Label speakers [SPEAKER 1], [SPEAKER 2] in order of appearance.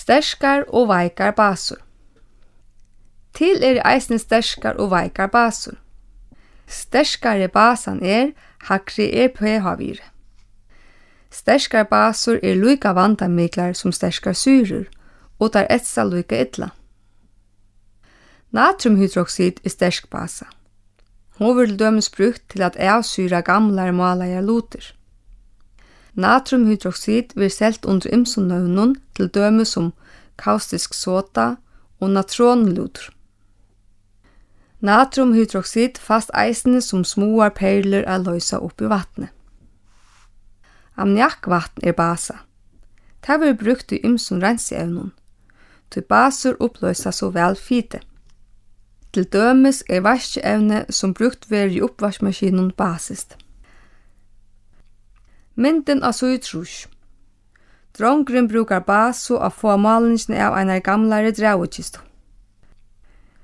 [SPEAKER 1] Sterskar og veikar basur. Til eisini sterskar og veikar basur. Sterskari basan hakri pH-vire. Sterskar basur líka vandamiklar som sterskar syrur, og tar etsa líka illa. Natriumhydroxid stersk basa. Hon vil dømes brukt til at avsyra gamlar malajar luter. Natriumhydroxid vil selt under ymsonnøvnun til dømes som kaustisk soda og natronluter. Natriumhydroxid fast eisene som småar perler løysa opp i vattnet. Ammoniakkvatn basa. Det vil brukt i ymson renseevnun. Til basur oppløysa så vel fite. Til dømes vaskeevne som brukt ver i oppvaskmaskinun basist. Mynden av suitrus. Drongren brukar basu av få malingene av einar gamlare draukistu.